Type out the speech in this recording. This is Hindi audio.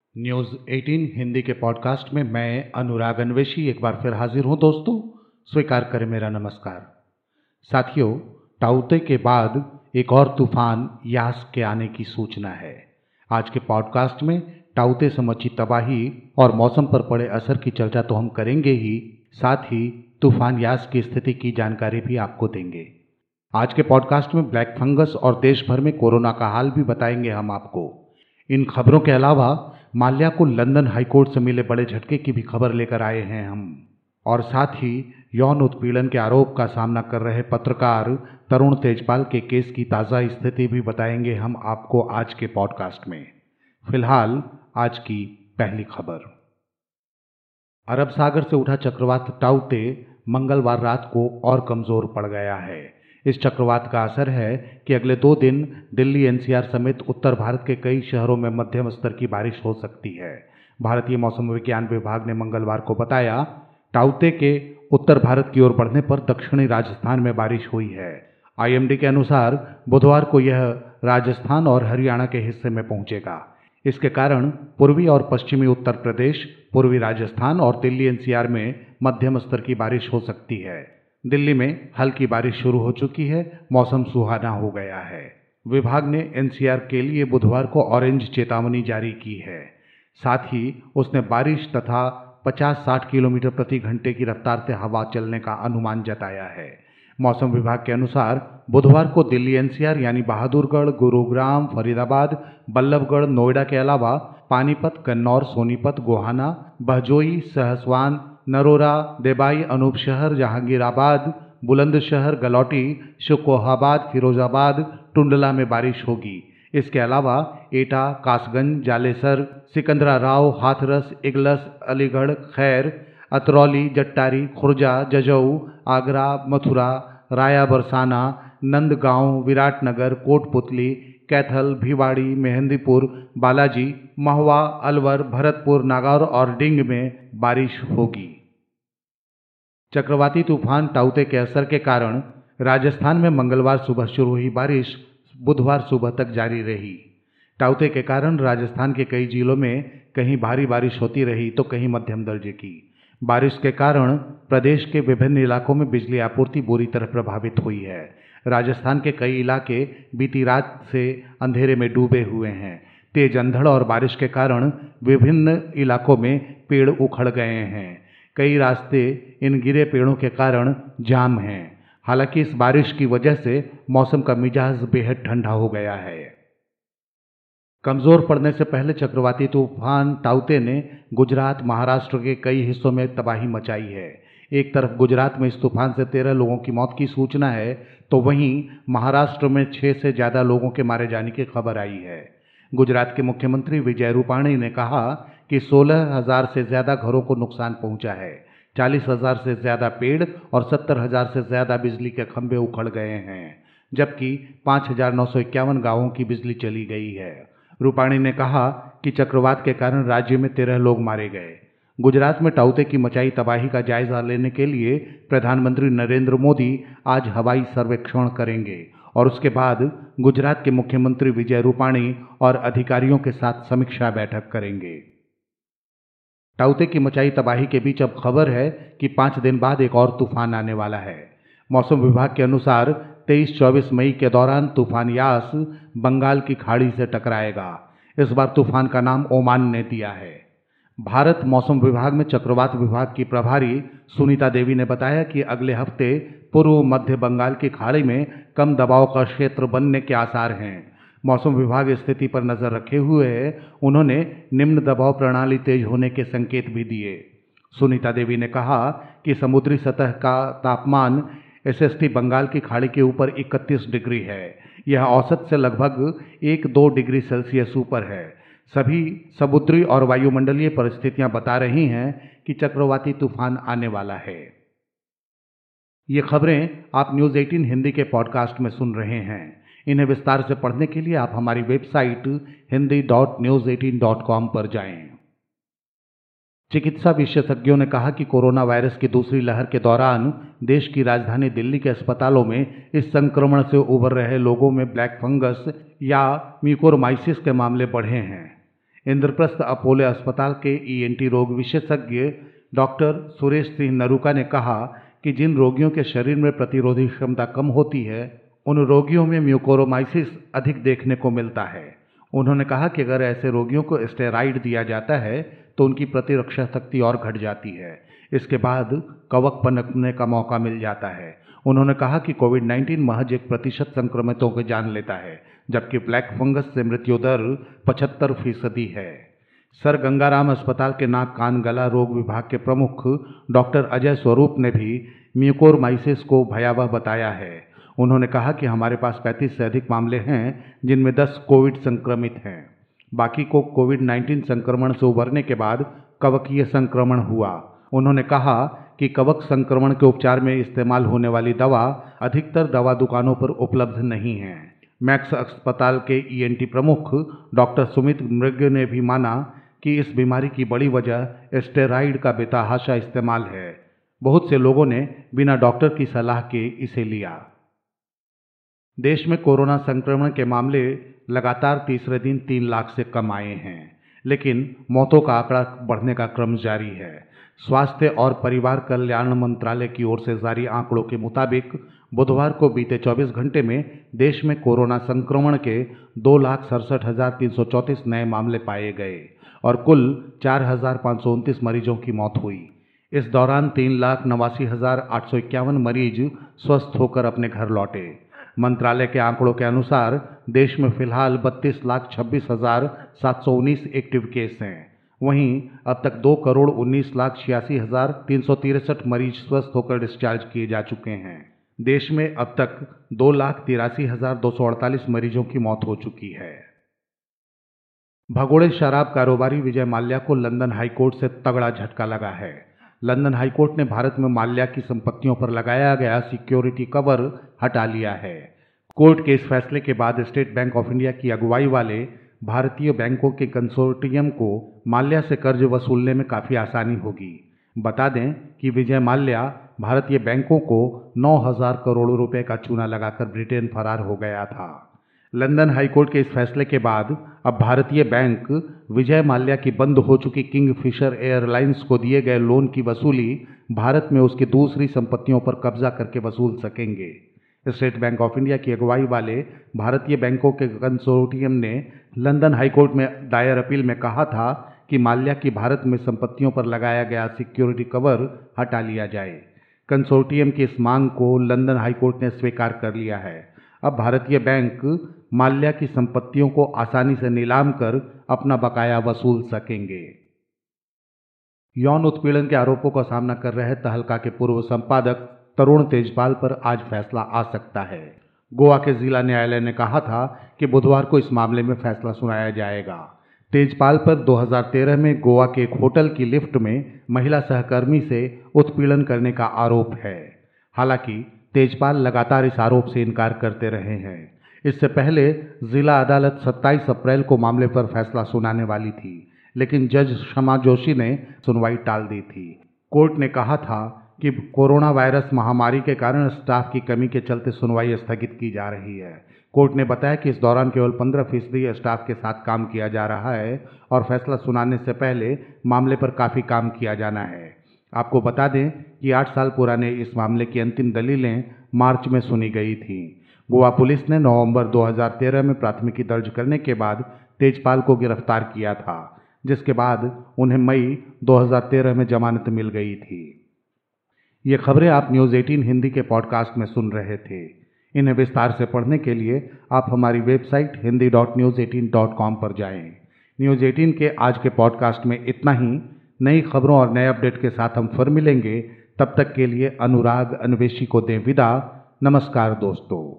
न्यूज़ 18 हिंदी के पॉडकास्ट में मैं अनुराग अन्वेषी एक बार फिर हाजिर हूं दोस्तों। स्वीकार करें मेरा नमस्कार। साथियों, ताउते के बाद एक और तूफान यास के आने की सूचना है। आज के पॉडकास्ट में ताउते से मची तबाही और मौसम पर पड़े असर की चर्चा तो हम करेंगे ही, साथ ही तूफान यास की स्थिति की जानकारी भी आपको देंगे। आज के पॉडकास्ट में ब्लैक फंगस और देश भर में कोरोना का हाल भी बताएंगे हम आपको। इन खबरों के अलावा माल्या को लंदन हाईकोर्ट से मिले बड़े झटके की भी खबर लेकर आए हैं हम, और साथ ही यौन उत्पीड़न के आरोप का सामना कर रहे पत्रकार तरुण तेजपाल के केस की ताज़ा स्थिति भी बताएंगे हम आपको आज के पॉडकास्ट में। फिलहाल आज की पहली खबर। अरब सागर से उठा चक्रवात ताउते मंगलवार रात को और कमजोर पड़ गया है। इस चक्रवात का असर है कि अगले 2 दिन दिल्ली एनसीआर समेत उत्तर भारत के कई शहरों में मध्यम स्तर की बारिश हो सकती है। भारतीय मौसम विज्ञान विभाग ने मंगलवार को बताया, ताउते के उत्तर भारत की ओर बढ़ने पर दक्षिणी राजस्थान में बारिश हुई है। आईएमडी के अनुसार बुधवार को यह राजस्थान और हरियाणा के हिस्से में पहुंचेगा। इसके कारण पूर्वी और पश्चिमी उत्तर प्रदेश, पूर्वी राजस्थान और दिल्ली एनसीआर में मध्यम स्तर की बारिश हो सकती है। दिल्ली में हल्की बारिश शुरू हो चुकी है, मौसम सुहाना हो गया है। विभाग ने एनसीआर के लिए बुधवार को ऑरेंज चेतावनी जारी की है। साथ ही उसने बारिश तथा 50-60 किलोमीटर प्रति घंटे की रफ्तार से हवा चलने का अनुमान जताया है। मौसम विभाग के अनुसार बुधवार को दिल्ली एनसीआर यानी बहादुरगढ़, गुरुग्राम, फरीदाबाद, बल्लभगढ़, नोएडा के अलावा पानीपत, कन्नौर, सोनीपत, गोहाना, बहजोई, सहसवान, नरोरा, देबाई, अनूपशहर, जहांगीराबाद, बुलंदशहर, गलौटी, शुकोहाबाद, फिरोजाबाद, टुंडला में बारिश होगी। इसके अलावा एटा, कासगंज, जालेसर, सिकंदराराव, हाथरस, इगलस, अलीगढ़, खैर, अतरौली, जट्टारी, खुर्जा, जजऊ, आगरा, मथुरा, राया बरसाना, नंदगांव, विराटनगर, कोटपुतली, कैथल, भिवाड़ी, मेहंदीपुर, बालाजी, महुआ, अलवर, भरतपुर, नागौर और डिंग में बारिश होगी। चक्रवाती तूफान ताउते के असर के कारण राजस्थान में मंगलवार सुबह शुरू हुई बारिश बुधवार सुबह तक जारी रही। ताउते के कारण राजस्थान के कई जिलों में कहीं भारी बारिश होती रही तो कहीं मध्यम दर्जे की। बारिश के कारण प्रदेश के विभिन्न इलाकों में बिजली आपूर्ति बुरी तरह प्रभावित हुई है। राजस्थान के कई इलाके बीती रात से अंधेरे में डूबे हुए हैं। तेज अंधड़ और बारिश के कारण विभिन्न इलाकों में पेड़ उखड़ गए हैं। कई रास्ते इन गिरे पेड़ों के कारण जाम हैं। हालांकि इस बारिश की वजह से मौसम का मिजाज बेहद ठंडा हो गया है। कमजोर पड़ने से पहले चक्रवाती तूफान ताउते ने गुजरात, महाराष्ट्र के कई हिस्सों में तबाही मचाई है। एक तरफ गुजरात में इस तूफान से 13 लोगों की मौत की सूचना है, तो वहीं महाराष्ट्र में 6 से ज़्यादा लोगों के मारे जाने की खबर आई है। गुजरात के मुख्यमंत्री विजय रूपाणी ने कहा कि 16,000 से ज़्यादा घरों को नुकसान पहुंचा है। 40,000 से ज़्यादा पेड़ और 70,000 से ज़्यादा बिजली के खंभे उखड़ गए हैं, जबकि 5,951 गांवों की बिजली चली गई है। रूपाणी ने कहा कि चक्रवात के कारण राज्य में 13 लोग मारे गए। गुजरात में ताउते की मचाई तबाही का जायजा लेने के लिए प्रधानमंत्री नरेंद्र मोदी आज हवाई सर्वेक्षण करेंगे और उसके बाद गुजरात के मुख्यमंत्री विजय रूपाणी और अधिकारियों के साथ समीक्षा बैठक करेंगे। ताउते की मचाई तबाही के बीच अब खबर है कि 5 दिन बाद एक और तूफान आने वाला है। मौसम विभाग के अनुसार 23-24 मई के दौरान तूफान यास बंगाल की खाड़ी से टकराएगा। इस बार तूफान का नाम ओमान ने दिया है। भारत मौसम विभाग में चक्रवात विभाग की प्रभारी सुनीता देवी ने बताया कि अगले हफ्ते पूर्व मध्य बंगाल की खाड़ी में कम दबाव का क्षेत्र बनने के आसार हैं। मौसम विभाग स्थिति पर नजर रखे हुए है। उन्होंने निम्न दबाव प्रणाली तेज होने के संकेत भी दिए। सुनीता देवी ने कहा कि समुद्री सतह का तापमान एसएसटी बंगाल की खाड़ी के ऊपर 31 डिग्री है। यह औसत से लगभग 1-2 डिग्री सेल्सियस ऊपर है। सभी समुद्री और वायुमंडलीय परिस्थितियां बता रही हैं कि चक्रवाती तूफान आने वाला है। ये खबरें आप न्यूज़ 18 हिंदी के पॉडकास्ट में सुन रहे हैं। इन्हें विस्तार से पढ़ने के लिए आप हमारी वेबसाइट hindi.news18.com पर जाएं। चिकित्सा विशेषज्ञों ने कहा कि कोरोना वायरस की दूसरी लहर के दौरान देश की राजधानी दिल्ली के अस्पतालों में इस संक्रमण से उबर रहे लोगों में ब्लैक फंगस या म्यूकोरमाइसिस के मामले बढ़े हैं। इंद्रप्रस्थ अपोलो अस्पताल के ईएनटी रोग विशेषज्ञ डॉक्टर सुरेश सिंह नरूका ने कहा कि जिन रोगियों के शरीर में प्रतिरोधी क्षमता कम होती है उन रोगियों में म्यूकोरमाइसिस अधिक देखने को मिलता है। उन्होंने कहा कि अगर ऐसे रोगियों को स्टेरॉइड दिया जाता है तो उनकी प्रतिरक्षा शक्ति और घट जाती है। इसके बाद कवक पनपने का मौका मिल जाता है। उन्होंने कहा कि कोविड-19 महज 1% संक्रमितों को जान लेता है, जबकि ब्लैक फंगस से मृत्यु दर 75% है। सर गंगाराम अस्पताल के नाक कान गला रोग विभाग के प्रमुख डॉक्टर अजय स्वरूप ने भी म्यूकोरमाइसिस को भयावह बताया है। उन्होंने कहा कि हमारे पास 35 से अधिक मामले हैं जिनमें 10 कोविड संक्रमित हैं। बाकी को कोविड-19 संक्रमण से उबरने के बाद कवकीय संक्रमण हुआ। उन्होंने कहा कि कवक संक्रमण के उपचार में इस्तेमाल होने वाली दवा अधिकतर दवा दुकानों पर उपलब्ध नहीं है। मैक्स अस्पताल के ईएनटी प्रमुख डॉक्टर सुमित मृग ने भी माना कि इस बीमारी की बड़ी वजह स्टेरॉइड का बेतहाशा इस्तेमाल है। बहुत से लोगों ने बिना डॉक्टर की सलाह के इसे लिया। देश में कोरोना संक्रमण के मामले लगातार तीसरे दिन 3 लाख से कम आए हैं, लेकिन मौतों का आंकड़ा बढ़ने का क्रम जारी है। स्वास्थ्य और परिवार कल्याण मंत्रालय की ओर से जारी आंकड़ों के मुताबिक बुधवार को बीते 24 घंटे में देश में कोरोना संक्रमण के 2,67,334 नए मामले पाए गए और कुल 4,529 मरीजों की मौत हुई। इस दौरान 3,89,851 मरीज स्वस्थ होकर अपने घर लौटे। मंत्रालय के आंकड़ों के अनुसार देश में फिलहाल 32,26,719 एक्टिव केस हैं। वहीं अब तक 2,19,86,363 मरीज स्वस्थ होकर डिस्चार्ज किए जा चुके हैं। देश में अब तक 2,83,248 मरीजों की मौत हो चुकी है। भगोड़े शराब कारोबारी विजय माल्या को लंदन हाईकोर्ट से तगड़ा झटका लगा है। लंदन हाईकोर्ट ने भारत में माल्या की संपत्तियों पर लगाया गया सिक्योरिटी कवर हटा लिया है। कोर्ट के इस फैसले के बाद स्टेट बैंक ऑफ इंडिया की अगुवाई वाले भारतीय बैंकों के कंसोर्टियम को माल्या से कर्ज वसूलने में काफ़ी आसानी होगी। बता दें कि विजय माल्या भारतीय बैंकों को 9,000 करोड़ रुपए का चूना लगाकर ब्रिटेन फरार हो गया था। लंदन हाईकोर्ट के इस फैसले के बाद अब भारतीय बैंक विजय माल्या की बंद हो चुकी किंगफिशर एयरलाइंस को दिए गए लोन की वसूली भारत में उसकी दूसरी संपत्तियों पर कब्जा करके वसूल सकेंगे। स्टेट बैंक ऑफ इंडिया की अगुवाई वाले भारतीय बैंकों के कंसोर्टियम ने लंदन हाईकोर्ट में दायर अपील में कहा था कि माल्या की भारत में संपत्तियों पर लगाया गया सिक्योरिटी कवर हटा लिया जाए। कंसोर्टियम की इस मांग को लंदन हाईकोर्ट ने स्वीकार कर लिया है। अब भारतीय बैंक माल्या की संपत्तियों को आसानी से नीलाम कर अपना बकाया वसूल सकेंगे। यौन उत्पीड़न के आरोपों का सामना कर रहे तहलका के पूर्व संपादक तरुण तेजपाल पर आज फैसला आ सकता है। गोवा के जिला न्यायालय ने कहा था कि बुधवार को इस मामले में फैसला सुनाया जाएगा। तेजपाल पर 2013 में गोवा के एक होटल की लिफ्ट में महिला सहकर्मी से उत्पीड़न करने का आरोप है। हालांकि तेजपाल लगातार इस आरोप से इनकार करते रहे हैं। इससे पहले जिला अदालत 27 अप्रैल को मामले पर फैसला सुनाने वाली थी, लेकिन जज शमा जोशी ने सुनवाई टाल दी थी। कोर्ट ने कहा था कि कोरोना वायरस महामारी के कारण स्टाफ की कमी के चलते सुनवाई स्थगित की जा रही है। कोर्ट ने बताया कि इस दौरान केवल 15% स्टाफ के साथ काम किया जा रहा है और फैसला सुनाने से पहले मामले पर काफ़ी काम किया जाना है। आपको बता दें कि 8 साल पुराने इस मामले की अंतिम दलीलें मार्च में सुनी गई थीं। गोवा पुलिस ने नवंबर 2013 में प्राथमिकी दर्ज करने के बाद तेजपाल को गिरफ्तार किया था, जिसके बाद उन्हें मई 2013 में जमानत मिल गई थी। ये खबरें आप न्यूज़ 18 हिंदी के पॉडकास्ट में सुन रहे थे। इन्हें विस्तार से पढ़ने के लिए आप हमारी वेबसाइट hindi.news18.com पर जाएं। न्यूज़ 18 के आज के पॉडकास्ट में इतना ही। नई खबरों और नए अपडेट के साथ हम फिर मिलेंगे। तब तक के लिए अनुराग अन्वेषी को दें विदा। नमस्कार दोस्तों।